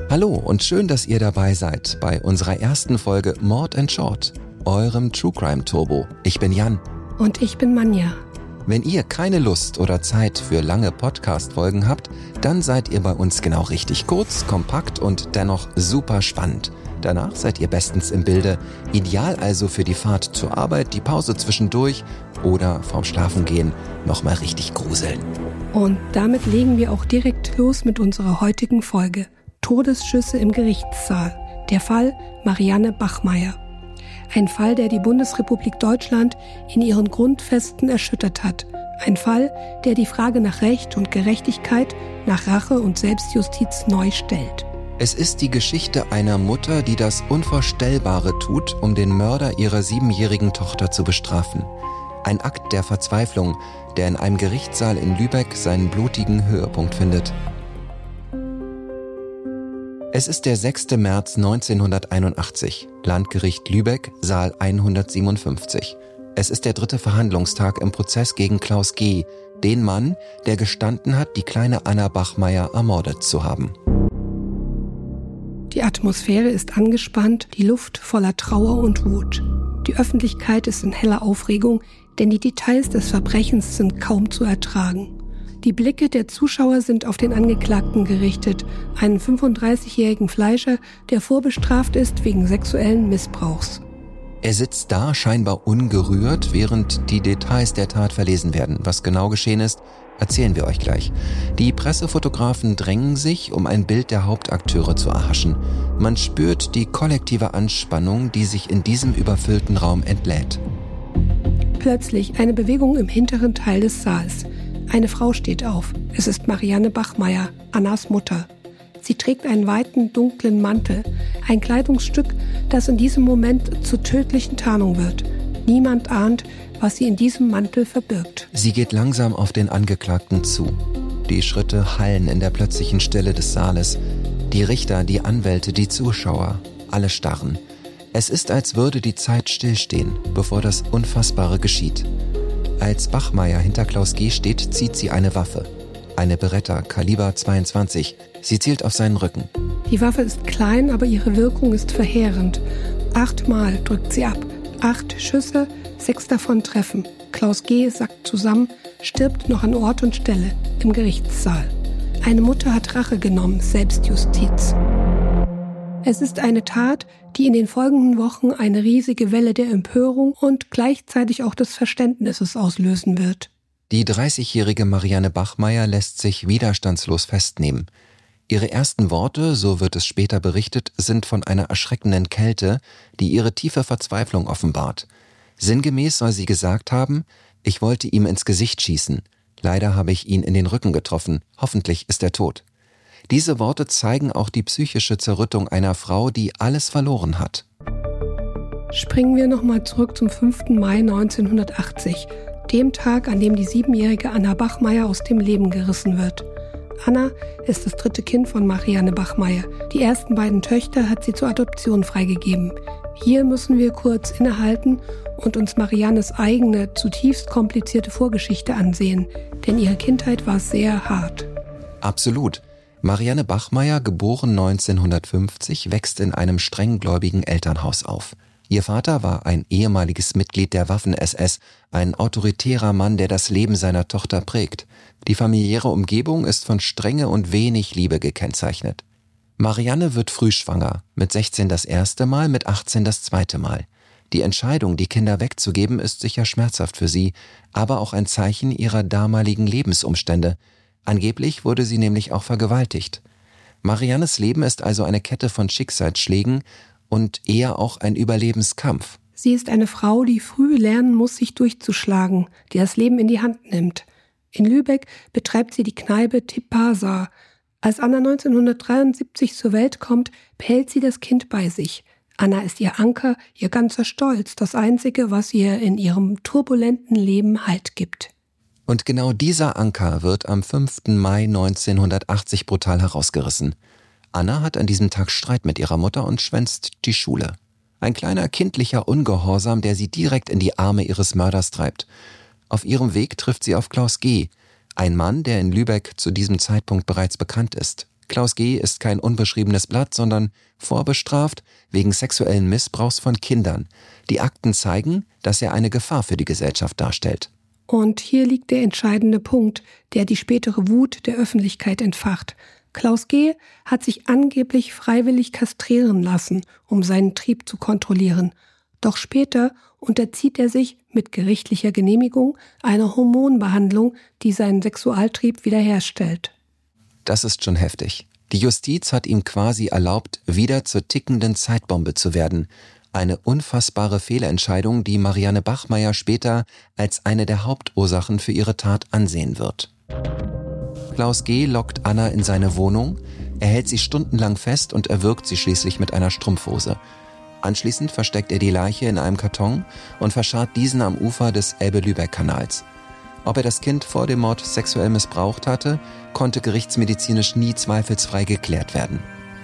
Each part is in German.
Hallo und schön, dass ihr dabei seid bei unserer ersten Folge Mord & Short, eurem True Crime Turbo. Ich bin Jan. Und ich bin Manja. Wenn ihr keine Lust oder Zeit für lange Podcast-Folgen habt, dann seid ihr bei uns genau richtig. Kurz, kompakt und dennoch super spannend. Danach seid ihr bestens im Bilde. Ideal also für die Fahrt zur Arbeit, die Pause zwischendurch oder vorm Schlafengehen nochmal richtig gruseln. Und damit legen wir auch direkt los mit unserer heutigen Folge. Todesschüsse im Gerichtssaal. Der Fall Marianne Bachmeier. Ein Fall, der die Bundesrepublik Deutschland in ihren Grundfesten erschüttert hat. Ein Fall, der die Frage nach Recht und Gerechtigkeit, nach Rache und Selbstjustiz neu stellt. Es ist die Geschichte einer Mutter, die das Unvorstellbare tut, um den Mörder ihrer 7-jährigen Tochter zu bestrafen. Ein Akt der Verzweiflung, der in einem Gerichtssaal in Lübeck seinen blutigen Höhepunkt findet. Es ist der 6. März 1981, Landgericht Lübeck, Saal 157. Es ist der 3. Verhandlungstag im Prozess gegen Klaus G., den Mann, der gestanden hat, die kleine Anna Bachmeier ermordet zu haben. Die Atmosphäre ist angespannt, die Luft voller Trauer und Wut. Die Öffentlichkeit ist in heller Aufregung, denn die Details des Verbrechens sind kaum zu ertragen. Die Blicke der Zuschauer sind auf den Angeklagten gerichtet, einen 35-jährigen Fleischer, der vorbestraft ist wegen sexuellen Missbrauchs. Er sitzt da scheinbar ungerührt, während die Details der Tat verlesen werden. Was genau geschehen ist, erzählen wir euch gleich. Die Pressefotografen drängen sich, um ein Bild der Hauptakteure zu erhaschen. Man spürt die kollektive Anspannung, die sich in diesem überfüllten Raum entlädt. Plötzlich eine Bewegung im hinteren Teil des Saals. Eine Frau steht auf. Es ist Marianne Bachmeier, Annas Mutter. Sie trägt einen weiten, dunklen Mantel, ein Kleidungsstück, das in diesem Moment zur tödlichen Tarnung wird. Niemand ahnt, was sie in diesem Mantel verbirgt. Sie geht langsam auf den Angeklagten zu. Die Schritte hallen in der plötzlichen Stille des Saales. Die Richter, die Anwälte, die Zuschauer, alle starren. Es ist, als würde die Zeit stillstehen, bevor das Unfassbare geschieht. Als Bachmeier hinter Klaus G. steht, zieht sie eine Waffe. Eine Beretta, Kaliber 22. Sie zielt auf seinen Rücken. Die Waffe ist klein, aber ihre Wirkung ist verheerend. 8 Mal drückt sie ab. 8 Schüsse, 6 davon treffen. Klaus G. sackt zusammen, stirbt noch an Ort und Stelle im Gerichtssaal. Eine Mutter hat Rache genommen, Selbstjustiz. Es ist eine Tat, die in den folgenden Wochen eine riesige Welle der Empörung und gleichzeitig auch des Verständnisses auslösen wird. Die 30-jährige Marianne Bachmeier lässt sich widerstandslos festnehmen. Ihre ersten Worte, so wird es später berichtet, sind von einer erschreckenden Kälte, die ihre tiefe Verzweiflung offenbart. Sinngemäß soll sie gesagt haben: Ich wollte ihm ins Gesicht schießen. Leider habe ich ihn in den Rücken getroffen. Hoffentlich ist er tot. Diese Worte zeigen auch die psychische Zerrüttung einer Frau, die alles verloren hat. Springen wir nochmal zurück zum 5. Mai 1980, dem Tag, an dem die 7-jährige Anna Bachmeier aus dem Leben gerissen wird. Anna ist das 3. Kind von Marianne Bachmeier. Die ersten beiden Töchter hat sie zur Adoption freigegeben. Hier müssen wir kurz innehalten und uns Mariannes eigene, zutiefst komplizierte Vorgeschichte ansehen, denn ihre Kindheit war sehr hart. Absolut. Marianne Bachmeier, geboren 1950, wächst in einem strenggläubigen Elternhaus auf. Ihr Vater war ein ehemaliges Mitglied der Waffen-SS, ein autoritärer Mann, der das Leben seiner Tochter prägt. Die familiäre Umgebung ist von Strenge und wenig Liebe gekennzeichnet. Marianne wird früh schwanger, mit 16 das erste Mal, mit 18 das zweite Mal. Die Entscheidung, die Kinder wegzugeben, ist sicher schmerzhaft für sie, aber auch ein Zeichen ihrer damaligen Lebensumstände. Angeblich wurde sie nämlich auch vergewaltigt. Mariannes Leben ist also eine Kette von Schicksalsschlägen und eher auch ein Überlebenskampf. Sie ist eine Frau, die früh lernen muss, sich durchzuschlagen, die das Leben in die Hand nimmt. In Lübeck betreibt sie die Kneipe Tipasa. Als Anna 1973 zur Welt kommt, behält sie das Kind bei sich. Anna ist ihr Anker, ihr ganzer Stolz, das Einzige, was ihr in ihrem turbulenten Leben Halt gibt. Und genau dieser Anker wird am 5. Mai 1980 brutal herausgerissen. Anna hat an diesem Tag Streit mit ihrer Mutter und schwänzt die Schule. Ein kleiner kindlicher Ungehorsam, der sie direkt in die Arme ihres Mörders treibt. Auf ihrem Weg trifft sie auf Klaus G., ein Mann, der in Lübeck zu diesem Zeitpunkt bereits bekannt ist. Klaus G. ist kein unbeschriebenes Blatt, sondern vorbestraft wegen sexuellen Missbrauchs von Kindern. Die Akten zeigen, dass er eine Gefahr für die Gesellschaft darstellt. Und hier liegt der entscheidende Punkt, der die spätere Wut der Öffentlichkeit entfacht. Klaus G. hat sich angeblich freiwillig kastrieren lassen, um seinen Trieb zu kontrollieren. Doch später unterzieht er sich mit gerichtlicher Genehmigung einer Hormonbehandlung, die seinen Sexualtrieb wiederherstellt. Das ist schon heftig. Die Justiz hat ihm quasi erlaubt, wieder zur tickenden Zeitbombe zu werden. Eine unfassbare Fehlentscheidung, die Marianne Bachmeier später als eine der Hauptursachen für ihre Tat ansehen wird. Klaus G. lockt Anna in seine Wohnung, er hält sie stundenlang fest und erwürgt sie schließlich mit einer Strumpfhose. Anschließend versteckt er die Leiche in einem Karton und verscharrt diesen am Ufer des Elbe-Lübeck-Kanals. Ob er das Kind vor dem Mord sexuell missbraucht hatte, konnte gerichtsmedizinisch nie zweifelsfrei geklärt werden.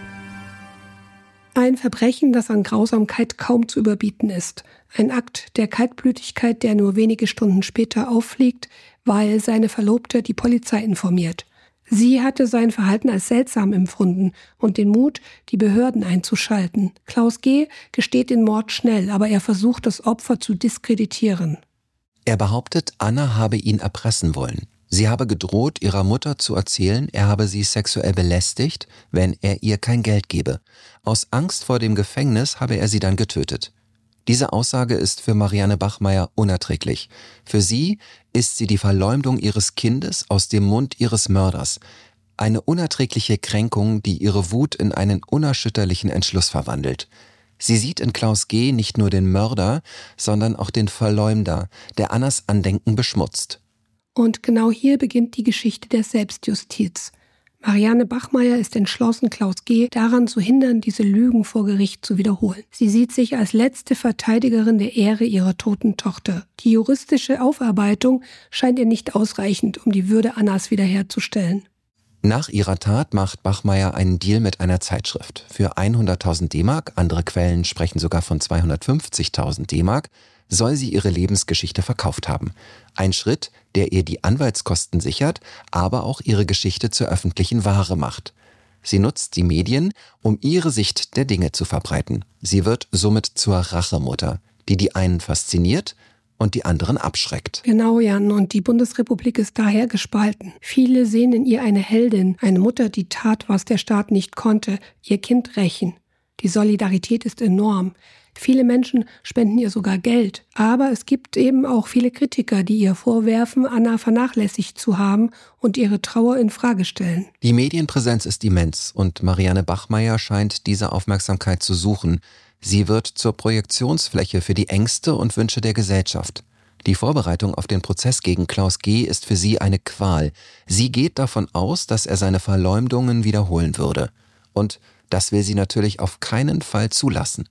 Ein Verbrechen, das an Grausamkeit kaum zu überbieten ist. Ein Akt der Kaltblütigkeit, der nur wenige Stunden später auffliegt, weil seine Verlobte die Polizei informiert. Sie hatte sein Verhalten als seltsam empfunden und den Mut, die Behörden einzuschalten. Klaus G. gesteht den Mord schnell, aber er versucht, das Opfer zu diskreditieren. Er behauptet, Anna habe ihn erpressen wollen. Sie habe gedroht, ihrer Mutter zu erzählen, er habe sie sexuell belästigt, wenn er ihr kein Geld gebe. Aus Angst vor dem Gefängnis habe er sie dann getötet. Diese Aussage ist für Marianne Bachmeier unerträglich. Für sie ist sie die Verleumdung ihres Kindes aus dem Mund ihres Mörders. Eine unerträgliche Kränkung, die ihre Wut in einen unerschütterlichen Entschluss verwandelt. Sie sieht in Klaus G. nicht nur den Mörder, sondern auch den Verleumder, der Annas Andenken beschmutzt. Und genau hier beginnt die Geschichte der Selbstjustiz. Marianne Bachmeier ist entschlossen, Klaus G. daran zu hindern, diese Lügen vor Gericht zu wiederholen. Sie sieht sich als letzte Verteidigerin der Ehre ihrer toten Tochter. Die juristische Aufarbeitung scheint ihr nicht ausreichend, um die Würde Annas wiederherzustellen. Nach ihrer Tat macht Bachmeier einen Deal mit einer Zeitschrift. Für 100.000 D-Mark, andere Quellen sprechen sogar von 250.000 D-Mark, soll sie ihre Lebensgeschichte verkauft haben. Ein Schritt, der ihr die Anwaltskosten sichert, aber auch ihre Geschichte zur öffentlichen Ware macht. Sie nutzt die Medien, um ihre Sicht der Dinge zu verbreiten. Sie wird somit zur Rachemutter, die die einen fasziniert und die anderen abschreckt. Genau, Jan, und die Bundesrepublik ist daher gespalten. Viele sehen in ihr eine Heldin, eine Mutter, die tat, was der Staat nicht konnte, ihr Kind rächen. Die Solidarität ist enorm. Viele Menschen spenden ihr sogar Geld. Aber es gibt eben auch viele Kritiker, die ihr vorwerfen, Anna vernachlässigt zu haben und ihre Trauer in Frage stellen. Die Medienpräsenz ist immens und Marianne Bachmeier scheint diese Aufmerksamkeit zu suchen. Sie wird zur Projektionsfläche für die Ängste und Wünsche der Gesellschaft. Die Vorbereitung auf den Prozess gegen Klaus G. ist für sie eine Qual. Sie geht davon aus, dass er seine Verleumdungen wiederholen würde. Und das will sie natürlich auf keinen Fall zulassen.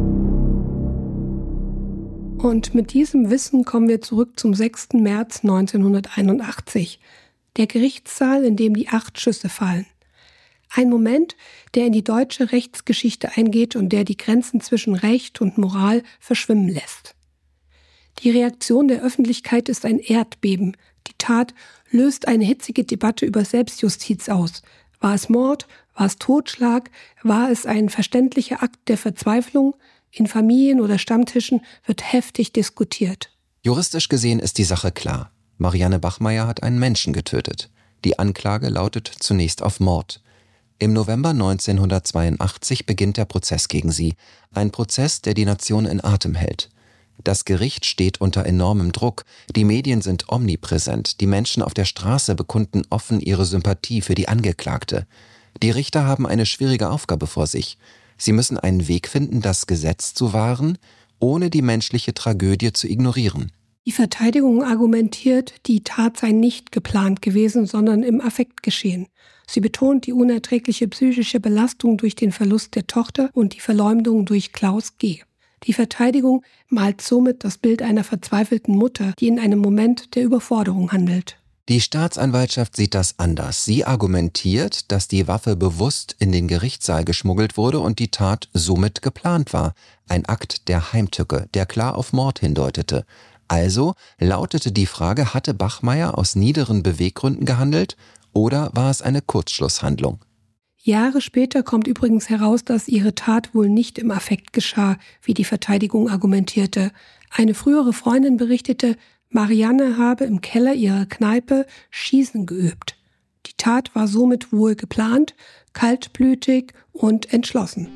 Und mit diesem Wissen kommen wir zurück zum 6. März 1981. Der Gerichtssaal, in dem die 8 Schüsse fallen. Ein Moment, der in die deutsche Rechtsgeschichte eingeht und der die Grenzen zwischen Recht und Moral verschwimmen lässt. Die Reaktion der Öffentlichkeit ist ein Erdbeben. Die Tat löst eine hitzige Debatte über Selbstjustiz aus. War es Mord? War es Totschlag? War es ein verständlicher Akt der Verzweiflung? In Familien oder Stammtischen wird heftig diskutiert. Juristisch gesehen ist die Sache klar. Marianne Bachmeier hat einen Menschen getötet. Die Anklage lautet zunächst auf Mord. Im November 1982 beginnt der Prozess gegen sie. Ein Prozess, der die Nation in Atem hält. Das Gericht steht unter enormem Druck. Die Medien sind omnipräsent. Die Menschen auf der Straße bekunden offen ihre Sympathie für die Angeklagte. Die Richter haben eine schwierige Aufgabe vor sich. Sie müssen einen Weg finden, das Gesetz zu wahren, ohne die menschliche Tragödie zu ignorieren. Die Verteidigung argumentiert, die Tat sei nicht geplant gewesen, sondern im Affekt geschehen. Sie betont die unerträgliche psychische Belastung durch den Verlust der Tochter und die Verleumdung durch Klaus G. Die Verteidigung malt somit das Bild einer verzweifelten Mutter, die in einem Moment der Überforderung handelt. Die Staatsanwaltschaft sieht das anders. Sie argumentiert, dass die Waffe bewusst in den Gerichtssaal geschmuggelt wurde und die Tat somit geplant war. Ein Akt der Heimtücke, der klar auf Mord hindeutete. Also lautete die Frage, hatte Bachmeier aus niederen Beweggründen gehandelt oder war es eine Kurzschlusshandlung? Jahre später kommt übrigens heraus, dass ihre Tat wohl nicht im Affekt geschah, wie die Verteidigung argumentierte. Eine frühere Freundin berichtete, Marianne habe im Keller ihrer Kneipe Schießen geübt. Die Tat war somit wohl geplant, kaltblütig und entschlossen.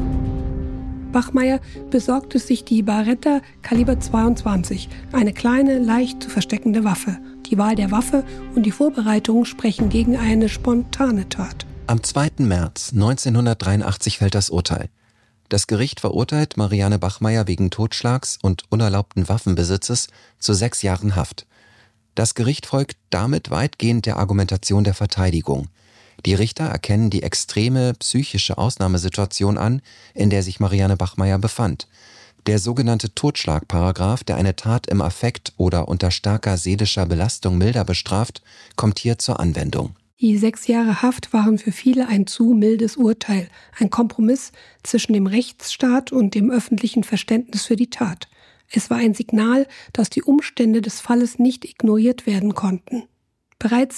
Bachmeier besorgte sich die Beretta Kaliber 22, eine kleine, leicht zu versteckende Waffe. Die Wahl der Waffe und die Vorbereitungen sprechen gegen eine spontane Tat. Am 2. März 1983 fällt das Urteil. Das Gericht verurteilt Marianne Bachmeier wegen Totschlags und unerlaubten Waffenbesitzes zu 6 Jahren Haft. Das Gericht folgt damit weitgehend der Argumentation der Verteidigung. Die Richter erkennen die extreme psychische Ausnahmesituation an, in der sich Marianne Bachmeier befand. Der sogenannte Totschlagparagraf, der eine Tat im Affekt oder unter starker seelischer Belastung milder bestraft, kommt hier zur Anwendung. Die 6 Jahre Haft waren für viele ein zu mildes Urteil, ein Kompromiss zwischen dem Rechtsstaat und dem öffentlichen Verständnis für die Tat. Es war ein Signal, dass die Umstände des Falles nicht ignoriert werden konnten. Bereits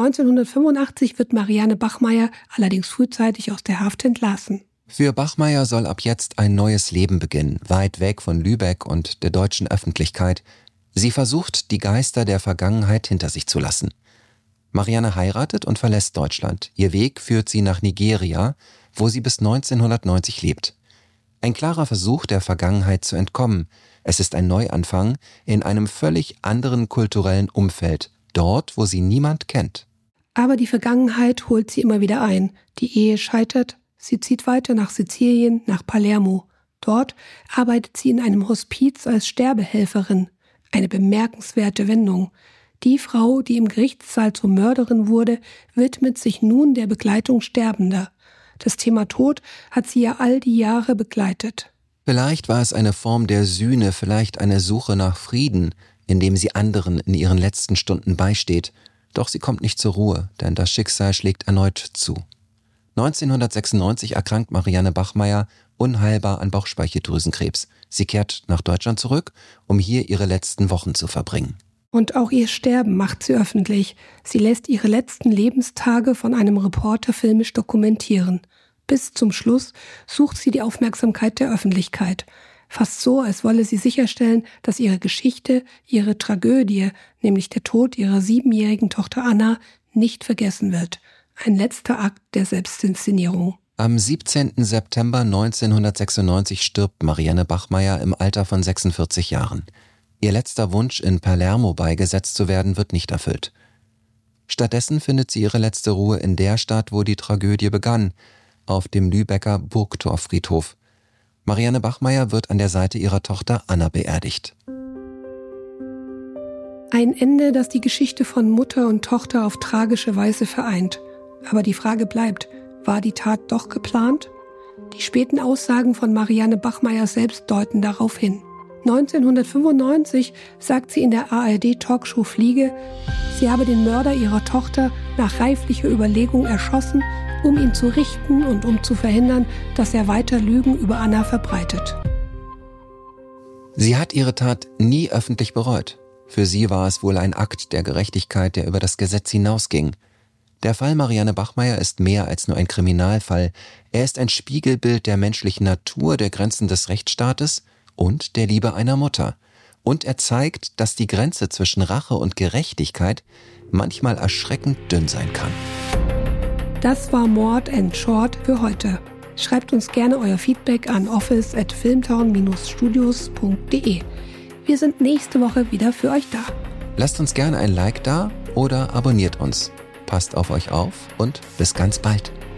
1985 wird Marianne Bachmeier allerdings frühzeitig aus der Haft entlassen. Für Bachmeier soll ab jetzt ein neues Leben beginnen, weit weg von Lübeck und der deutschen Öffentlichkeit. Sie versucht, die Geister der Vergangenheit hinter sich zu lassen. Marianne heiratet und verlässt Deutschland. Ihr Weg führt sie nach Nigeria, wo sie bis 1990 lebt. Ein klarer Versuch, der Vergangenheit zu entkommen. Es ist ein Neuanfang in einem völlig anderen kulturellen Umfeld, dort, wo sie niemand kennt. Aber die Vergangenheit holt sie immer wieder ein. Die Ehe scheitert, sie zieht weiter nach Sizilien, nach Palermo. Dort arbeitet sie in einem Hospiz als Sterbehelferin. Eine bemerkenswerte Wendung. Die Frau, die im Gerichtssaal zur Mörderin wurde, widmet sich nun der Begleitung Sterbender. Das Thema Tod hat sie ja all die Jahre begleitet. Vielleicht war es eine Form der Sühne, vielleicht eine Suche nach Frieden, indem sie anderen in ihren letzten Stunden beisteht. Doch sie kommt nicht zur Ruhe, denn das Schicksal schlägt erneut zu. 1996 erkrankt Marianne Bachmeier unheilbar an Bauchspeicheldrüsenkrebs. Sie kehrt nach Deutschland zurück, um hier ihre letzten Wochen zu verbringen. Und auch ihr Sterben macht sie öffentlich. Sie lässt ihre letzten Lebenstage von einem Reporter filmisch dokumentieren. Bis zum Schluss sucht sie die Aufmerksamkeit der Öffentlichkeit. Fast so, als wolle sie sicherstellen, dass ihre Geschichte, ihre Tragödie, nämlich der Tod ihrer 7-jährigen Tochter Anna, nicht vergessen wird. Ein letzter Akt der Selbstinszenierung. Am 17. September 1996 stirbt Marianne Bachmeier im Alter von 46 Jahren. Ihr letzter Wunsch, in Palermo beigesetzt zu werden, wird nicht erfüllt. Stattdessen findet sie ihre letzte Ruhe in der Stadt, wo die Tragödie begann, auf dem Lübecker Burgtorfriedhof. Marianne Bachmeier wird an der Seite ihrer Tochter Anna beerdigt. Ein Ende, das die Geschichte von Mutter und Tochter auf tragische Weise vereint. Aber die Frage bleibt, war die Tat doch geplant? Die späten Aussagen von Marianne Bachmeier selbst deuten darauf hin. 1995 sagt sie in der ARD-Talkshow Fliege, sie habe den Mörder ihrer Tochter nach reiflicher Überlegung erschossen, um ihn zu richten und um zu verhindern, dass er weiter Lügen über Anna verbreitet. Sie hat ihre Tat nie öffentlich bereut. Für sie war es wohl ein Akt der Gerechtigkeit, der über das Gesetz hinausging. Der Fall Marianne Bachmeier ist mehr als nur ein Kriminalfall. Er ist ein Spiegelbild der menschlichen Natur, der Grenzen des Rechtsstaates und der Liebe einer Mutter. Und er zeigt, dass die Grenze zwischen Rache und Gerechtigkeit manchmal erschreckend dünn sein kann. Das war Mord & Short für heute. Schreibt uns gerne euer Feedback an office@filmtown-studios.de. Wir sind nächste Woche wieder für euch da. Lasst uns gerne ein Like da oder abonniert uns. Passt auf euch auf und bis ganz bald.